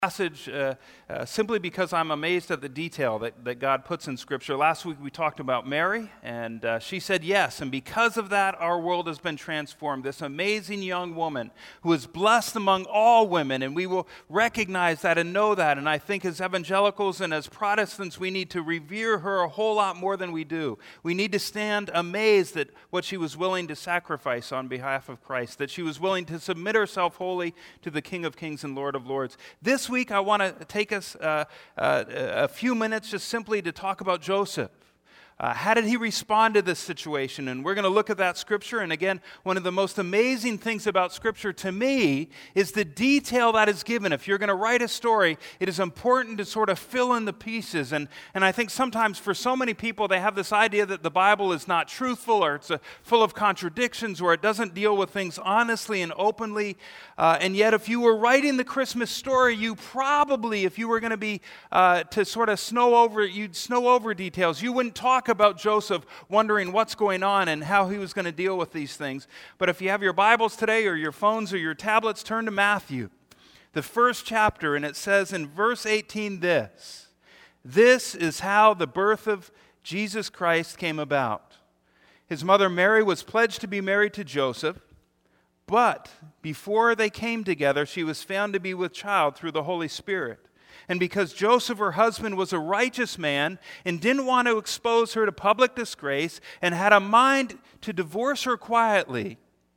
Passage simply because I'm amazed at the detail that God puts in Scripture. Last week we talked about Mary, and she said yes, and because of that our world has been transformed. This amazing young woman who is blessed among all women, and we will recognize that and know that, and I think as evangelicals and as Protestants we need to revere her a whole lot more than we do. We need to stand amazed at what she was willing to sacrifice on behalf of Christ, that she was willing to submit herself wholly to the King of Kings and Lord of Lords. This week, I want to take us a few minutes just simply to talk about Joseph. How did he respond to this situation? And we're going to look at that Scripture. And again, one of the most amazing things about Scripture to me is the detail that is given. If you're going to write a story, it is important to sort of fill in the pieces. And I think sometimes for so many people, they have this idea that the Bible is not truthful, or it's full of contradictions, or it doesn't deal with things honestly and openly. And yet, if you were writing the Christmas story, you probably, if you were going to be to sort of you'd snow over details. You wouldn't talk about Joseph wondering what's going on and how he was going to deal with these things. But if you have your Bibles today or your phones or your tablets, turn to Matthew, the first chapter, and it says in verse 18 this: "This is how the birth of Jesus Christ came about. His mother Mary was pledged to be married to Joseph, but before they came together, she was found to be with child through the Holy Spirit. And because Joseph, her husband, was a righteous man and didn't want to expose her to public disgrace and had a mind to divorce her quietly.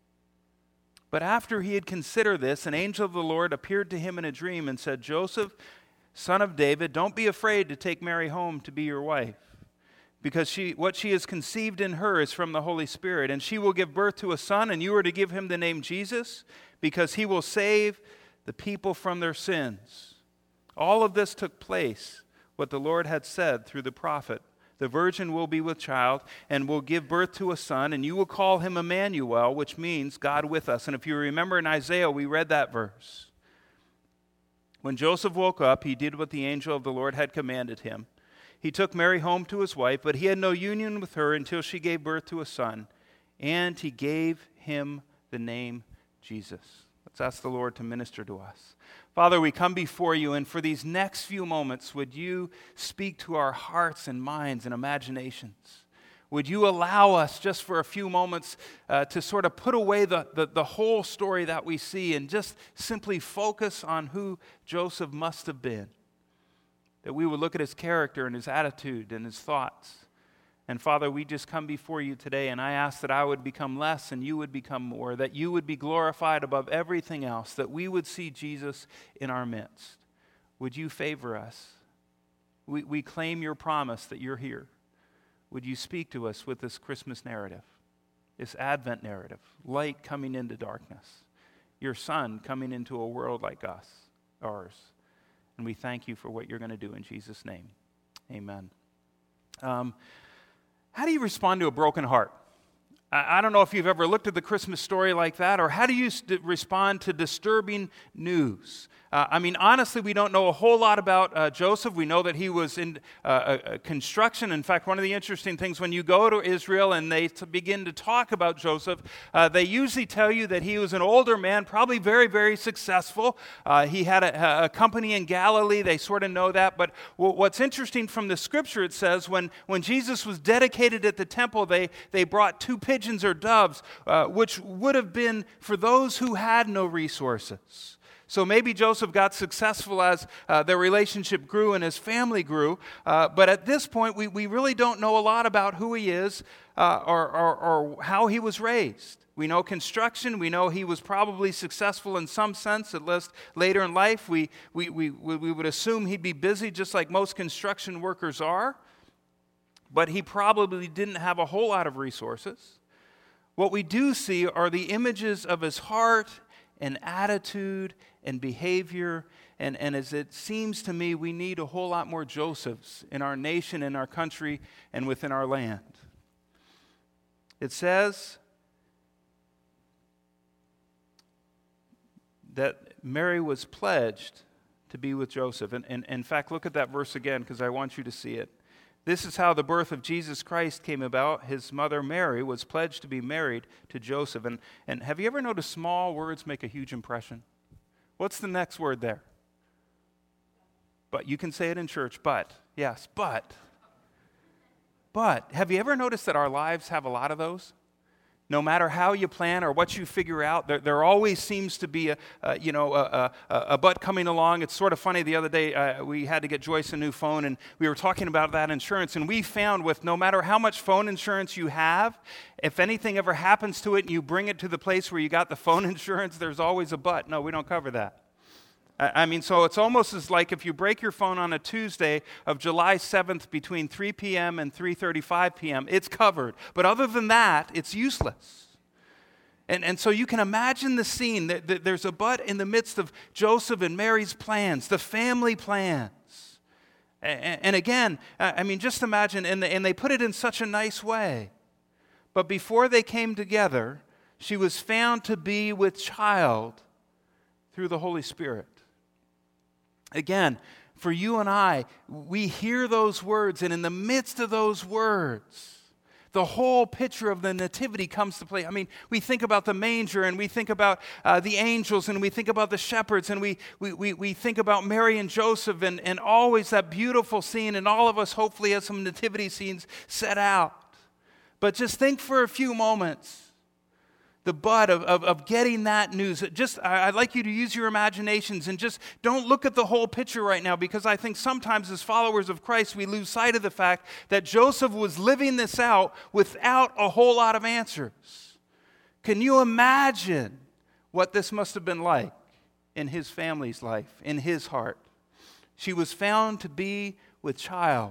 But after he had considered this, an angel of the Lord appeared to him in a dream and said, 'Joseph, son of David, don't be afraid to take Mary home to be your wife, because what she has conceived in her is from the Holy Spirit. And she will give birth to a son, and you are to give him the name Jesus, because he will save the people from their sins.' All of this took place, what the Lord had said through the prophet. The virgin will be with child and will give birth to a son, and you will call him Emmanuel, which means God with us." And if you remember in Isaiah, we read that verse. When Joseph woke up, he did what the angel of the Lord had commanded him. He took Mary home to his wife, but he had no union with her until she gave birth to a son, and he gave him the name Jesus. Let's ask the Lord to minister to us. Father, we come before you, and for these next few moments, would you speak to our hearts and minds and imaginations? Would you allow us just for a few moments to sort of put away the whole story that we see and just simply focus on who Joseph must have been? That we would look at his character and his attitude and his thoughts. And Father, we just come before you today, and I ask that I would become less and you would become more, that you would be glorified above everything else, that we would see Jesus in our midst. Would you favor us? We claim your promise that you're here. Would you speak to us with this Christmas narrative, this Advent narrative, light coming into darkness, your Son coming into a world like ours. And we thank you for what you're going to do in Jesus' name. Amen. How do you respond to a broken heart? I don't know if you've ever looked at the Christmas story like that, or how do you respond to disturbing news? Honestly, we don't know a whole lot about Joseph. We know that he was in construction. In fact, one of the interesting things when you go to Israel and they begin to talk about Joseph, they usually tell you that he was an older man, probably very, very successful. He had a company in Galilee. They sort of know that. But what's interesting from the Scripture, it says when Jesus was dedicated at the temple, they brought 2 pigeons or doves, which would have been for those who had no resources. So maybe Joseph got successful as their relationship grew and his family grew. But at this point, we really don't know a lot about who he is or how he was raised. We know construction. We know he was probably successful in some sense, at least later in life. We would assume he'd be busy just like most construction workers are. But he probably didn't have a whole lot of resources. What we do see are the images of his heart and attitude and behavior, and as it seems to me, we need a whole lot more Josephs in our nation, in our country, and within our land. It says that Mary was pledged to be with Joseph. And in fact, look at that verse again, because I want you to see it. This is how the birth of Jesus Christ came about. His mother Mary was pledged to be married to Joseph. And have you ever noticed small words make a huge impression? What's the next word there? But you can say it in church, but. Yes, but. But have you ever noticed that our lives have a lot of those? No matter how you plan or what you figure out, there always seems to be a but coming along. It's sort of funny. The other day, we had to get Joyce a new phone, and we were talking about that insurance. And we found with no matter how much phone insurance you have, if anything ever happens to it and you bring it to the place where you got the phone insurance, there's always a but. No, we don't cover that. So it's almost as like if you break your phone on a Tuesday of July 7th between 3 p.m. and 3:35 p.m., it's covered. But other than that, it's useless. And so you can imagine the scene. There's a but in the midst of Joseph and Mary's plans, the family plans. And again, just imagine, and they put it in such a nice way. But before they came together, she was found to be with child through the Holy Spirit. Again, for you and I, we hear those words, and in the midst of those words, the whole picture of the nativity comes to play. We think about the manger, and we think about the angels, and we think about the shepherds, and we think about Mary and Joseph, and always that beautiful scene, and all of us hopefully have some nativity scenes set out. But just think for a few moments. The but of getting that news. I'd like you to use your imaginations and just don't look at the whole picture right now, because I think sometimes as followers of Christ we lose sight of the fact that Joseph was living this out without a whole lot of answers. Can you imagine what this must have been like in his family's life, in his heart? She was found to be with child.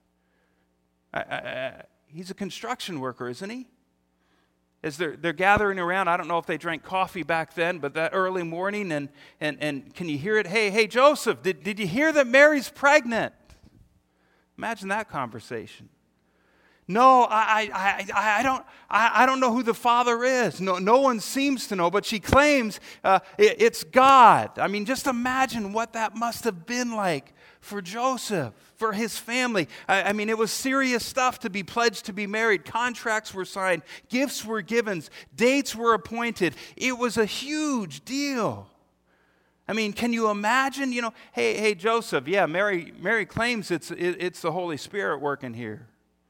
He's a construction worker, isn't he? As they're gathering around, I don't know if they drank coffee back then, but that early morning, and can you hear it? Hey, Joseph, did you hear that Mary's pregnant? Imagine that conversation. No, I don't know who the father is. No one seems to know, but she claims it's God. Just imagine what that must have been like for Joseph, for his family. It was serious stuff to be pledged to be married. Contracts were signed. Gifts were given. Dates were appointed. It was a huge deal. Can you imagine, hey, Joseph, yeah, Mary claims it's the Holy Spirit working here.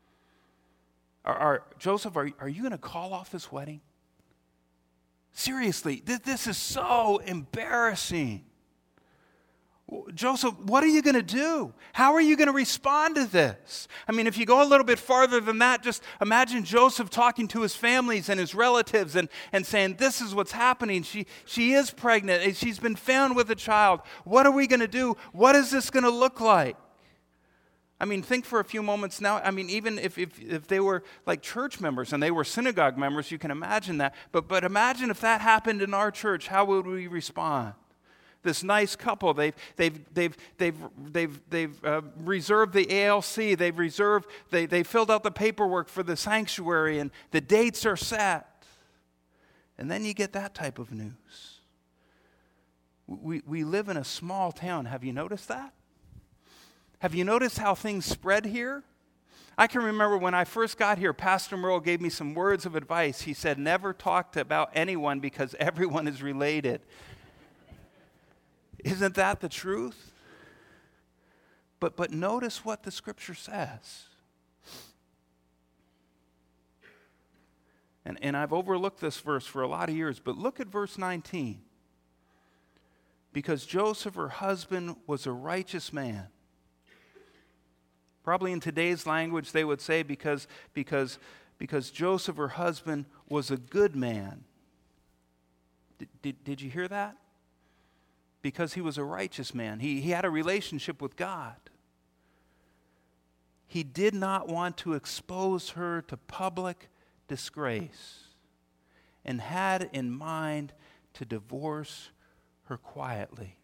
Joseph, are you going to call off this wedding? Seriously, this is so embarrassing. Joseph, what are you going to do? How are you going to respond to this? If you go a little bit farther than that, just imagine Joseph talking to his families and his relatives and saying, this is what's happening. She is pregnant, and she's been found with a child. What are we going to do? What is this going to look like? Think for a few moments now. Even if they were like church members and they were synagogue members, you can imagine that. But imagine if that happened in our church, how would we respond? This nice couple, they've reserved the ALC. They filled out the paperwork for the sanctuary, and the dates are set. And then you get that type of news. We live in a small town. Have you noticed that? Have you noticed how things spread here? I can remember when I first got here, Pastor Merle gave me some words of advice. He said, never talk about anyone because everyone is related. Isn't that the truth? But notice what the Scripture says. And I've overlooked this verse for a lot of years, but look at verse 19. Because Joseph, her husband, was a righteous man. Probably in today's language they would say because Joseph, her husband, was a good man. Did you hear that? Because he was a righteous man. He had a relationship with God. He did not want to expose her to public disgrace and had in mind to divorce her quietly.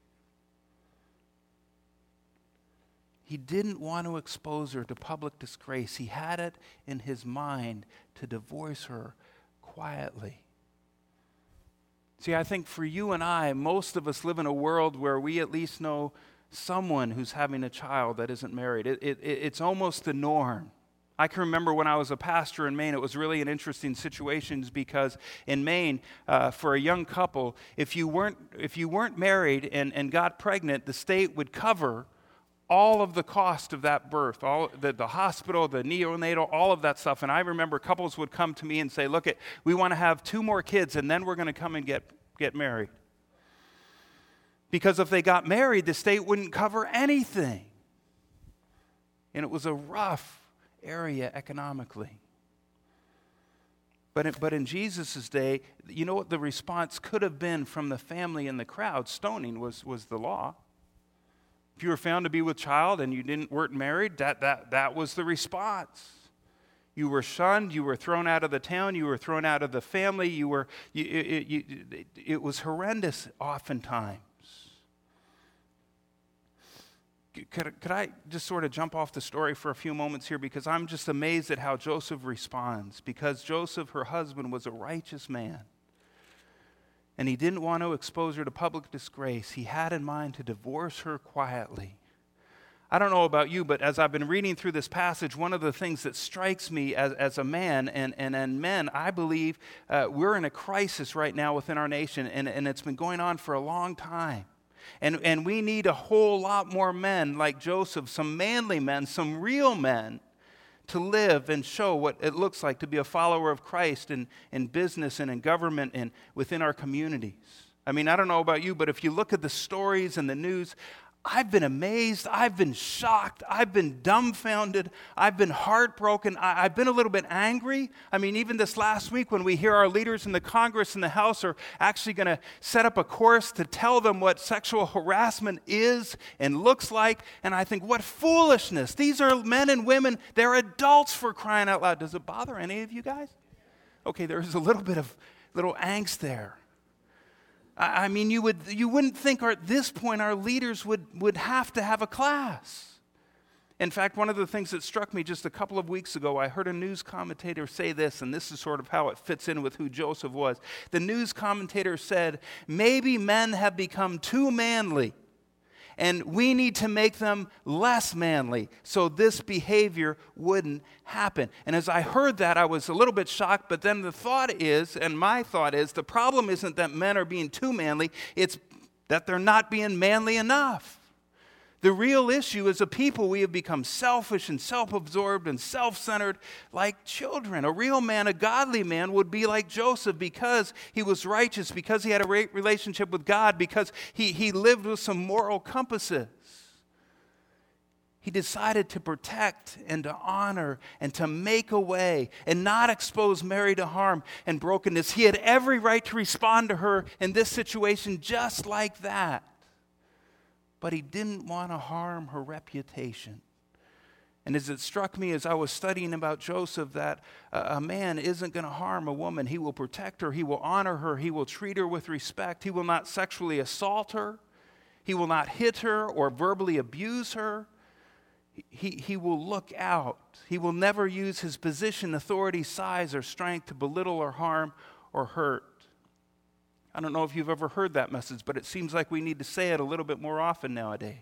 He didn't want to expose her to public disgrace. He had it in his mind to divorce her quietly. See, I think for you and I, most of us live in a world where we at least know someone who's having a child that isn't married. It's almost the norm. I can remember when I was a pastor in Maine, it was really an interesting situation because in Maine, for a young couple, if you weren't married and got pregnant, the state would cover all of the cost of that birth, all the hospital, the neonatal, all of that stuff. And I remember couples would come to me and say, look, we want to have 2 more kids, and then we're going to come and get married. Because if they got married, the state wouldn't cover anything. And it was a rough area economically. But in Jesus' day, you know what the response could have been from the family and the crowd? Stoning was the law. If you were found to be with child and you weren't married, that was the response. You were shunned, you were thrown out of the town, you were thrown out of the family, it was horrendous oftentimes. Could I just sort of jump off the story for a few moments here, because I'm just amazed at how Joseph responds, because Joseph, her husband, was a righteous man. And he didn't want to expose her to public disgrace. He had in mind to divorce her quietly. I don't know about you, but as I've been reading through this passage, one of the things that strikes me as a man, and men, I believe we're in a crisis right now within our nation, and it's been going on for a long time. And we need a whole lot more men like Joseph, some manly men, some real men, to live and show what it looks like to be a follower of Christ in business and in government and within our communities. I mean, I don't know about you, but if you look at the stories and the news, I've been amazed, I've been shocked, I've been dumbfounded, I've been heartbroken, I've been a little bit angry. I mean, even this last week when we hear our leaders in the Congress and the House are actually going to set up a course to tell them what sexual harassment is and looks like, and I think, what foolishness. These are men and women, they're adults, for crying out loud. Does it bother any of you guys? Okay, there's a little bit of little angst there. I mean, you wouldn't think at this point our leaders would have to have a class. In fact, one of the things that struck me just a couple of weeks ago, I heard a news commentator say this, and this is sort of how it fits in with who Joseph was. The news commentator said, maybe men have become too manly, and we need to make them less manly so this behavior wouldn't happen. And as I heard that, I was a little bit shocked, but then the thought is, and my thought is, the problem isn't that men are being too manly, it's that they're not being manly enough. The real issue is a people, we have become selfish and self-absorbed and self-centered like children. A real man, a godly man, would be like Joseph because he was righteous, because he had a relationship with God, because he lived with some moral compasses. He decided to protect and to honor and to make a way and not expose Mary to harm and brokenness. He had every right to respond to her in this situation just like that. But he didn't want to harm her reputation. And as it struck me as I was studying about Joseph, that a man isn't going to harm a woman. He will protect her. He will honor her. He will treat her with respect. He will not sexually assault her. He will not hit her or verbally abuse her. He will look out. He will never use his position, authority, size, or strength to belittle or harm or hurt. I don't know if you've ever heard that message, but it seems like we need to say it a little bit more often nowadays.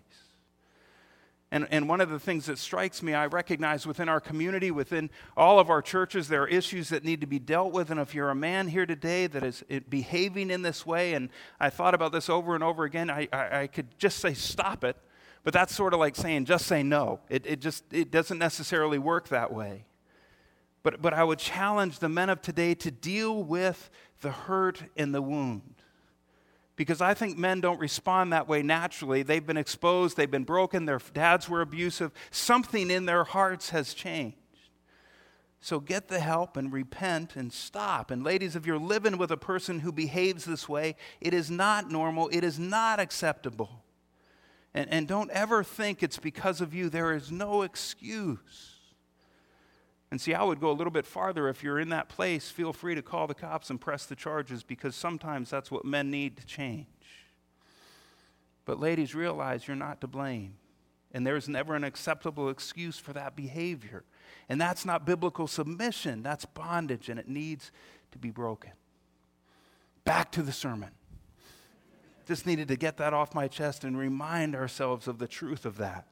And one of the things that strikes me, I recognize within our community, within all of our churches, there are issues that need to be dealt with. And if you're a man here today that is behaving in this way, and I thought about this over and over again, I could just say stop it. But that's sort of like saying just say no. It doesn't necessarily work that way. But I would challenge the men of today to deal with the hurt and the wound. Because I think men don't respond that way naturally. They've been exposed, they've been broken, their dads were abusive. Something in their hearts has changed. So get the help and repent and stop. And ladies, if you're living with a person who behaves this way, it is not normal, it is not acceptable. And don't ever think it's because of you. There is no excuse. And see, I would go a little bit farther. If you're in that place, feel free to call the cops and press the charges, because sometimes that's what men need to change. But ladies, realize you're not to blame. And there's never an acceptable excuse for that behavior. And that's not biblical submission. That's bondage, and it needs to be broken. Back to the sermon. Just needed to get that off my chest and remind ourselves of the truth of that.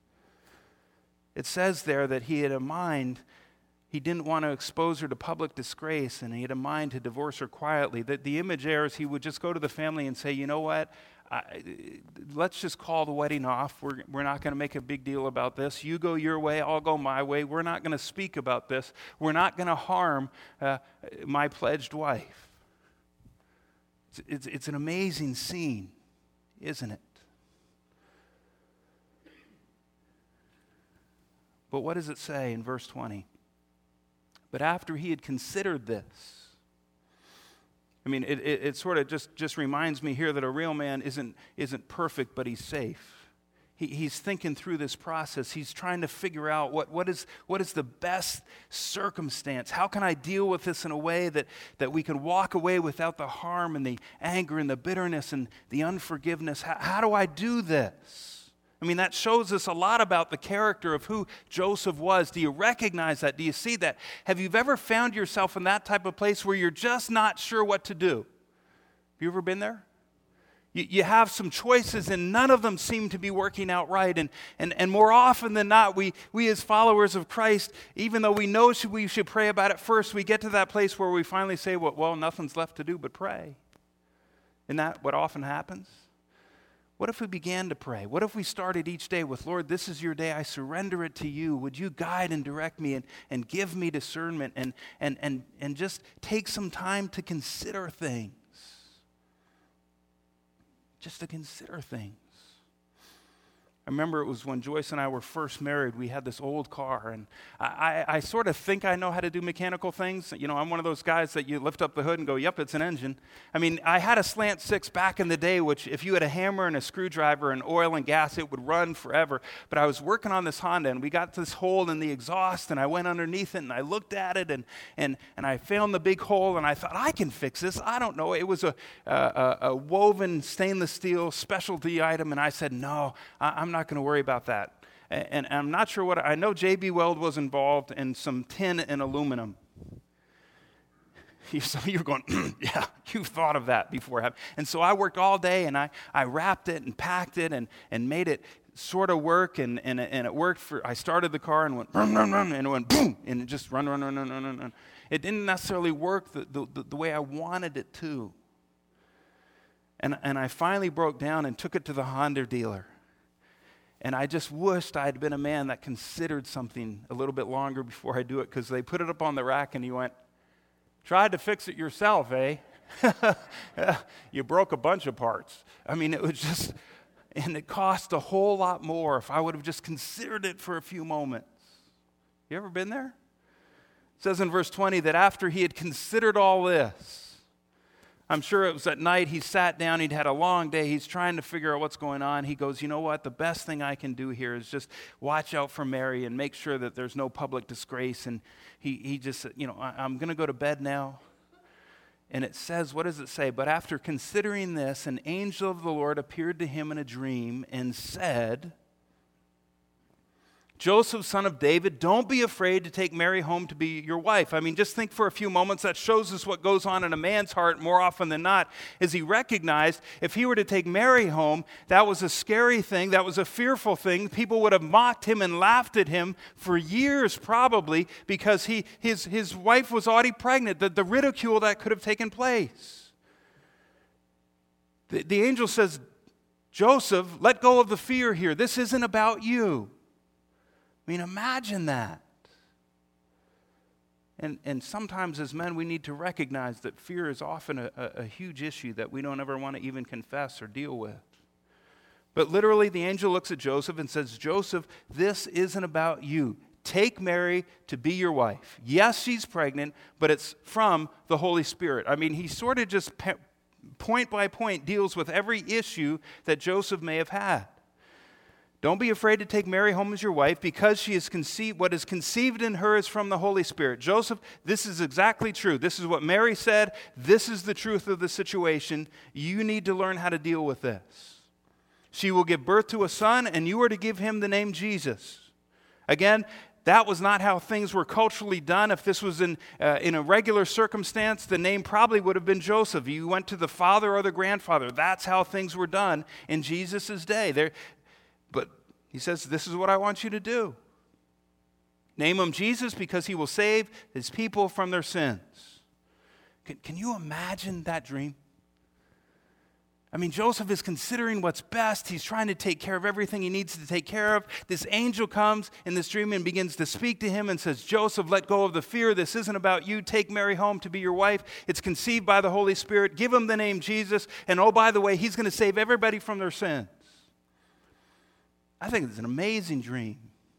It says there that he had a mind. He didn't want to expose her to public disgrace, and he had a mind to divorce her quietly. The image there is he would just go to the family and say, you know what, let's just call the wedding off. We're not going to make a big deal about this. You go your way, I'll go my way. We're not going to speak about this. We're not going to harm my pledged wife. It's an amazing scene, isn't it? But what does it say in verse 20? But after he had considered this, I mean, it sort of just reminds me here that a real man isn't perfect, but he's safe. He's thinking through this process. He's trying to figure out what is the best circumstance. How can I deal with this in a way that we can walk away without the harm and the anger and the bitterness and the unforgiveness? How do I do this? I mean, that shows us a lot about the character of who Joseph was. Do you recognize that? Do you see that? Have you ever found yourself in that type of place where you're just not sure what to do? Have you ever been there? You have some choices and none of them seem to be working out right. And more often than not, we as followers of Christ, even though we know we should pray about it first, we get to that place where we finally say, well, nothing's left to do but pray. Isn't that what often happens? What if we began to pray? What if we started each day with, Lord, this is your day. I surrender it to you. Would you guide and direct me and give me discernment and just take some time to consider things? Just to consider things. I remember it was when Joyce and I were first married, we had this old car, and I sort of think I know how to do mechanical things. You know, I'm one of those guys that you lift up the hood and go, yep, it's an engine. I mean, I had a slant six back in the day, which if you had a hammer and a screwdriver and oil and gas, it would run forever. But I was working on this Honda, and we got this hole in the exhaust, and I went underneath it, and I looked at it, and I found the big hole, and I thought, I can fix this. I don't know. It was a woven stainless steel specialty item, and I said, no, I'm not going to worry about that. And I'm not sure I know JB Weld was involved in some tin and aluminum. Some of you are going, yeah, you've thought of that before. And so I worked all day and I wrapped it and packed it and made it sort of work and it worked I started the car and went run, run, run, and it went boom, and it just run. It didn't necessarily work the way I wanted it to. And I finally broke down and took it to the Honda dealer. And I just wished I had been a man that considered something a little bit longer before I do it, because they put it up on the rack and he went, tried to fix it yourself, eh? You broke a bunch of parts. I mean, it was just, and it cost a whole lot more if I would have just considered it for a few moments. You ever been there? It says in verse 20 that after he had considered all this, I'm sure it was at night, he sat down, he'd had a long day, he's trying to figure out what's going on. He goes, you know what, the best thing I can do here is just watch out for Mary and make sure that there's no public disgrace. And he just said, I'm going to go to bed now. And it says, what does it say? But after considering this, an angel of the Lord appeared to him in a dream and said, Joseph, son of David, don't be afraid to take Mary home to be your wife. I mean, just think for a few moments. That shows us what goes on in a man's heart more often than not, is he recognized if he were to take Mary home, that was a scary thing, that was a fearful thing. People would have mocked him and laughed at him for years probably, because his wife was already pregnant, the ridicule that could have taken place. The angel says, Joseph, let go of the fear here. This isn't about you. I mean, imagine that. And sometimes as men, we need to recognize that fear is often a huge issue that we don't ever want to even confess or deal with. But literally, the angel looks at Joseph and says, Joseph, this isn't about you. Take Mary to be your wife. Yes, she's pregnant, but it's from the Holy Spirit. I mean, he sort of just point by point deals with every issue that Joseph may have had. Don't be afraid to take Mary home as your wife, because she is conceived. What is conceived in her is from the Holy Spirit. Joseph, this is exactly true. This is what Mary said. This is the truth of the situation. You need to learn how to deal with this. She will give birth to a son, and you are to give him the name Jesus. Again, that was not how things were culturally done. If this was in a regular circumstance, the name probably would have been Joseph. You went to the father or the grandfather. That's how things were done in Jesus' day. But he says, this is what I want you to do. Name him Jesus, because he will save his people from their sins. Can you imagine that dream? I mean, Joseph is considering what's best. He's trying to take care of everything he needs to take care of. This angel comes in this dream and begins to speak to him and says, Joseph, let go of the fear. This isn't about you. Take Mary home to be your wife. It's conceived by the Holy Spirit. Give him the name Jesus. And oh, by the way, he's going to save everybody from their sins. I think it's an amazing dream.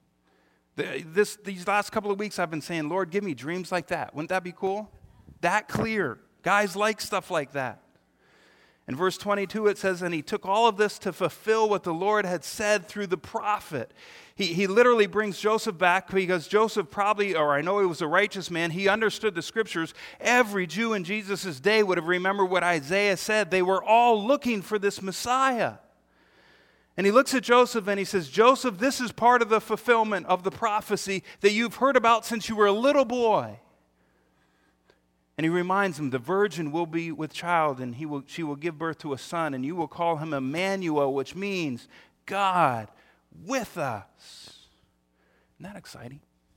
These last couple of weeks I've been saying, Lord, give me dreams like that. Wouldn't that be cool? That clear. Guys like stuff like that. In verse 22, it says, and he took all of this to fulfill what the Lord had said through the prophet. He literally brings Joseph back because Joseph probably, or I know he was a righteous man, he understood the scriptures. Every Jew in Jesus' day would have remembered what Isaiah said. They were all looking for this Messiah. And he looks at Joseph and he says, Joseph, this is part of the fulfillment of the prophecy that you've heard about since you were a little boy. And he reminds him, the virgin will be with child, and she will give birth to a son, and you will call him Emmanuel, which means God with us. Isn't that exciting?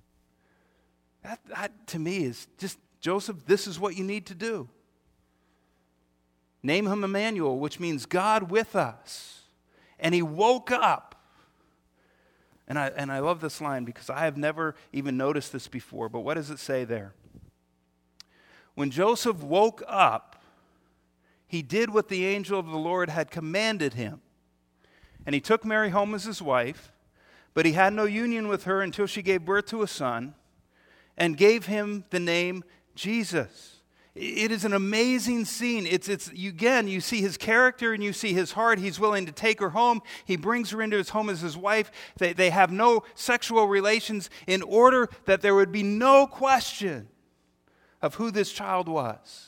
That to me is just, Joseph, this is what you need to do. Name him Emmanuel, which means God with us. And he woke up. And I love this line because I have never even noticed this before, but what does it say there? When Joseph woke up, he did what the angel of the Lord had commanded him. And he took Mary home as his wife, but he had no union with her until she gave birth to a son and gave him the name Jesus. It is an amazing scene. You see his character and you see his heart. He's willing to take her home. He brings her into his home as his wife. They have no sexual relations in order that there would be no question of who this child was.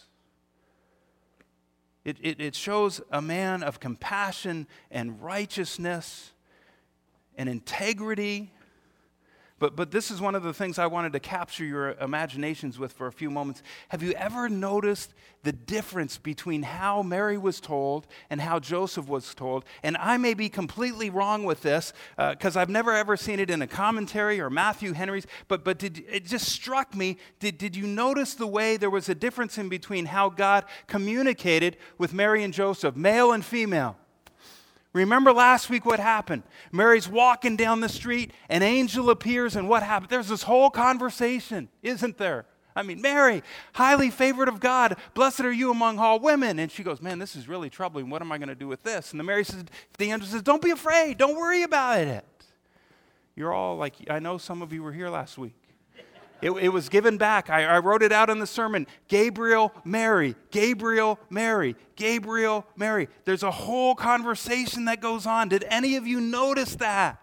It shows a man of compassion and righteousness and integrity. But this is one of the things I wanted to capture your imaginations with for a few moments. Have you ever noticed the difference between how Mary was told and how Joseph was told? And I may be completely wrong with this because I've never ever seen it in a commentary or Matthew Henry's, but it just struck me. Did you notice the way there was a difference in between how God communicated with Mary and Joseph, male and female? Remember last week what happened? Mary's walking down the street, an angel appears, and what happened? There's this whole conversation, isn't there? I mean, Mary, highly favored of God, blessed are you among all women. And she goes, man, this is really troubling. What am I going to do with this? And the angel says, don't be afraid. Don't worry about it. You're all like, I know some of you were here last week. It was given back. I wrote it out in the sermon. Gabriel, Mary. Gabriel, Mary. Gabriel, Mary. There's a whole conversation that goes on. Did any of you notice that?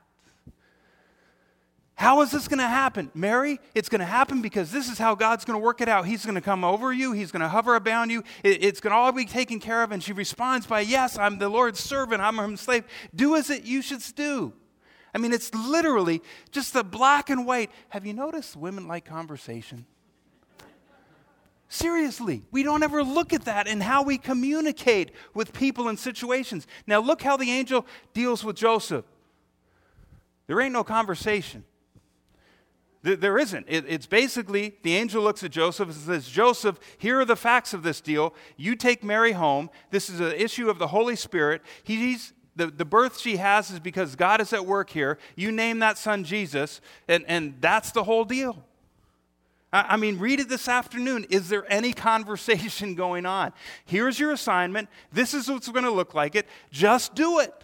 How is this going to happen? Mary, it's going to happen because this is how God's going to work it out. He's going to come over you. He's going to hover around you. It's going to all be taken care of. And she responds by, yes, I'm the Lord's servant. I'm her slave. Do as you should do. I mean, it's literally just the black and white. Have you noticed women like conversation? Seriously, we don't ever look at that in how we communicate with people in situations. Now look how the angel deals with Joseph. There ain't no conversation. There isn't. It's basically, the angel looks at Joseph and says, Joseph, here are the facts of this deal. You take Mary home. This is an issue of the Holy Spirit. The birth she has is because God is at work here. You name that son Jesus, and that's the whole deal. I mean, read it this afternoon. Is there any conversation going on? Here's your assignment. This is what's going to look like it. Just do it.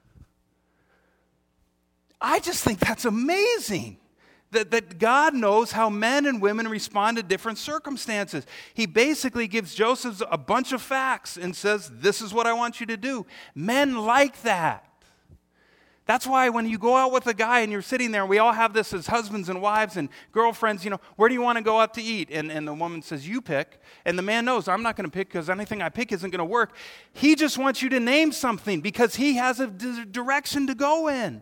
I just think that's amazing. That God knows how men and women respond to different circumstances. He basically gives Joseph a bunch of facts and says, this is what I want you to do. Men like that. That's why when you go out with a guy and you're sitting there, and we all have this as husbands and wives and girlfriends, where do you want to go out to eat? And the woman says, you pick. And the man knows, I'm not going to pick because anything I pick isn't going to work. He just wants you to name something because he has a direction to go in.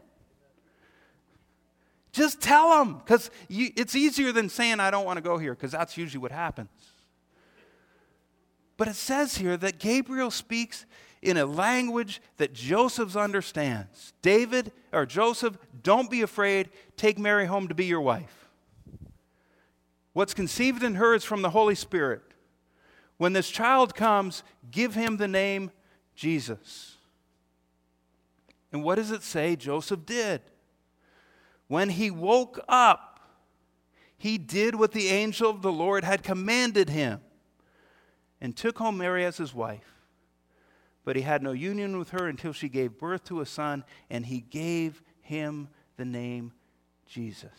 Just tell them, because it's easier than saying, I don't want to go here, because that's usually what happens. But it says here that Gabriel speaks in a language that Joseph understands. Joseph, don't be afraid. Take Mary home to be your wife. What's conceived in her is from the Holy Spirit. When this child comes, give him the name Jesus. And what does it say Joseph did? When he woke up, he did what the angel of the Lord had commanded him and took home Mary as his wife. But he had no union with her until she gave birth to a son, and he gave him the name Jesus.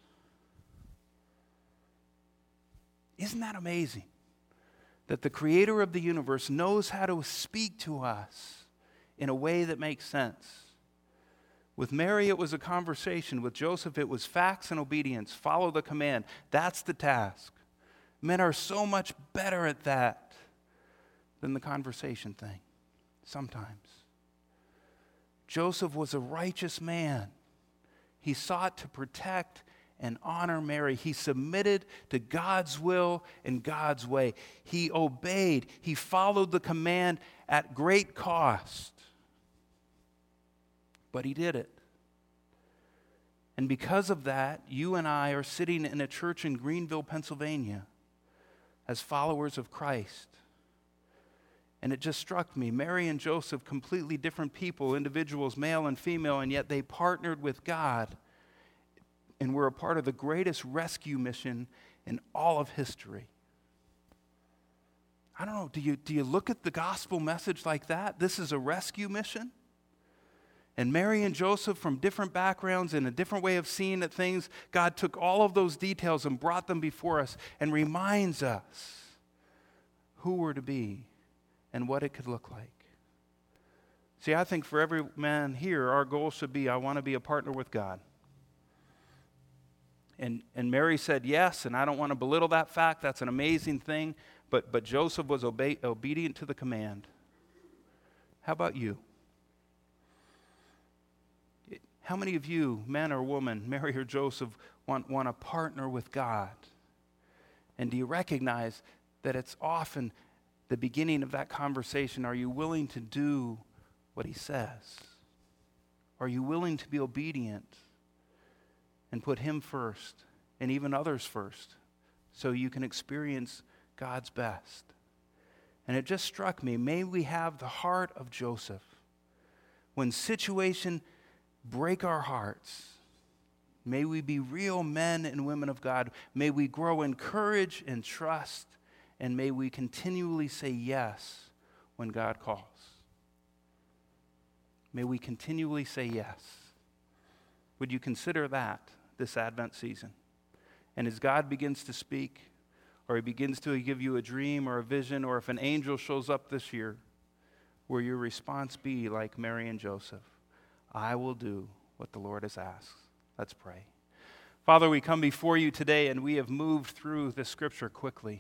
Isn't that amazing? That the creator of the universe knows how to speak to us in a way that makes sense. With Mary, it was a conversation. With Joseph, it was facts and obedience. Follow the command. That's the task. Men are so much better at that than the conversation thing, sometimes. Joseph was a righteous man. He sought to protect and honor Mary. He submitted to God's will and God's way. He obeyed. He followed the command at great cost. But he did it. And because of that, you and I are sitting in a church in Greenville, Pennsylvania, as followers of Christ. And it just struck me, Mary and Joseph, completely different people, individuals, male and female, and yet they partnered with God and were a part of the greatest rescue mission in all of history. I don't know, do you look at the gospel message like that? This is a rescue mission? And Mary and Joseph, from different backgrounds and a different way of seeing at things, God took all of those details and brought them before us and reminds us who we're to be and what it could look like. See, I think for every man here, our goal should be, I want to be a partner with God. And Mary said yes, and I don't want to belittle that fact. That's an amazing thing. But Joseph was obedient to the command. How about you? How many of you, men or women, Mary or Joseph, want to partner with God? And do you recognize that it's often the beginning of that conversation? Are you willing to do what he says? Are you willing to be obedient and put him first and even others first so you can experience God's best? And it just struck me, may we have the heart of Joseph. When situation break our hearts, may we be real men and women of God. May we grow in courage and trust, and may we continually say yes when God calls. May we continually say yes. Would you consider that this Advent season? And as God begins to speak, or he begins to give you a dream or a vision, or if an angel shows up this year, will your response be like Mary and Joseph? I will do what the Lord has asked. Let's pray. Father, we come before you today, and we have moved through this scripture quickly.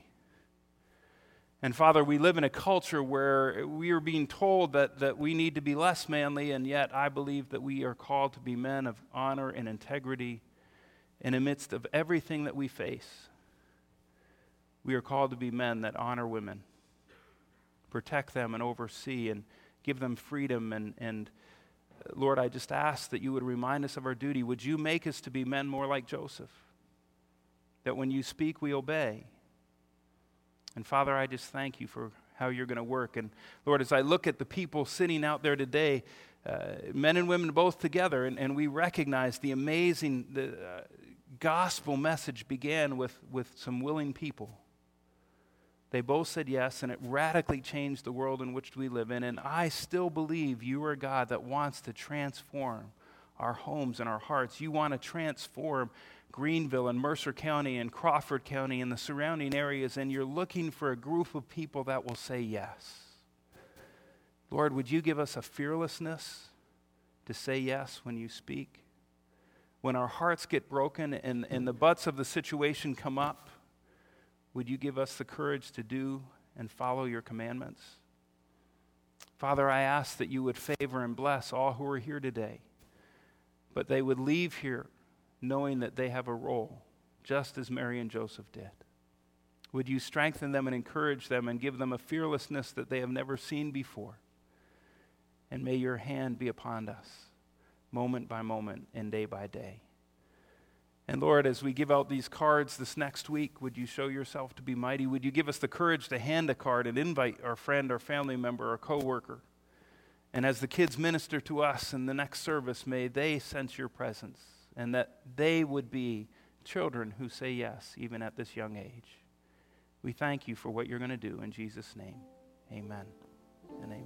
And Father, we live in a culture where we are being told that we need to be less manly, and yet I believe that we are called to be men of honor and integrity in the midst of everything that we face. We are called to be men that honor women, protect them and oversee and give them freedom. And Lord, I just ask that you would remind us of our duty. Would you make us to be men more like Joseph? That when you speak, we obey. And Father, I just thank you for how you're going to work. And Lord, as I look at the people sitting out there today, men and women both together, and we recognize the amazing gospel message began with some willing people. They both said yes, and it radically changed the world in which we live in. And I still believe you are a God that wants to transform our homes and our hearts. You want to transform Greenville and Mercer County and Crawford County and the surrounding areas, and you're looking for a group of people that will say yes. Lord, would you give us a fearlessness to say yes when you speak? When our hearts get broken and the butts of the situation come up, would you give us the courage to do and follow your commandments? Father, I ask that you would favor and bless all who are here today, but they would leave here knowing that they have a role, just as Mary and Joseph did. Would you strengthen them and encourage them and give them a fearlessness that they have never seen before? And may your hand be upon us, moment by moment and day by day. And Lord, as we give out these cards this next week, would you show yourself to be mighty? Would you give us the courage to hand a card and invite our friend, our family member, our coworker And as the kids minister to us in the next service, may they sense your presence, and that they would be children who say yes, even at this young age. We thank you for what you're going to do in Jesus' name. Amen and amen.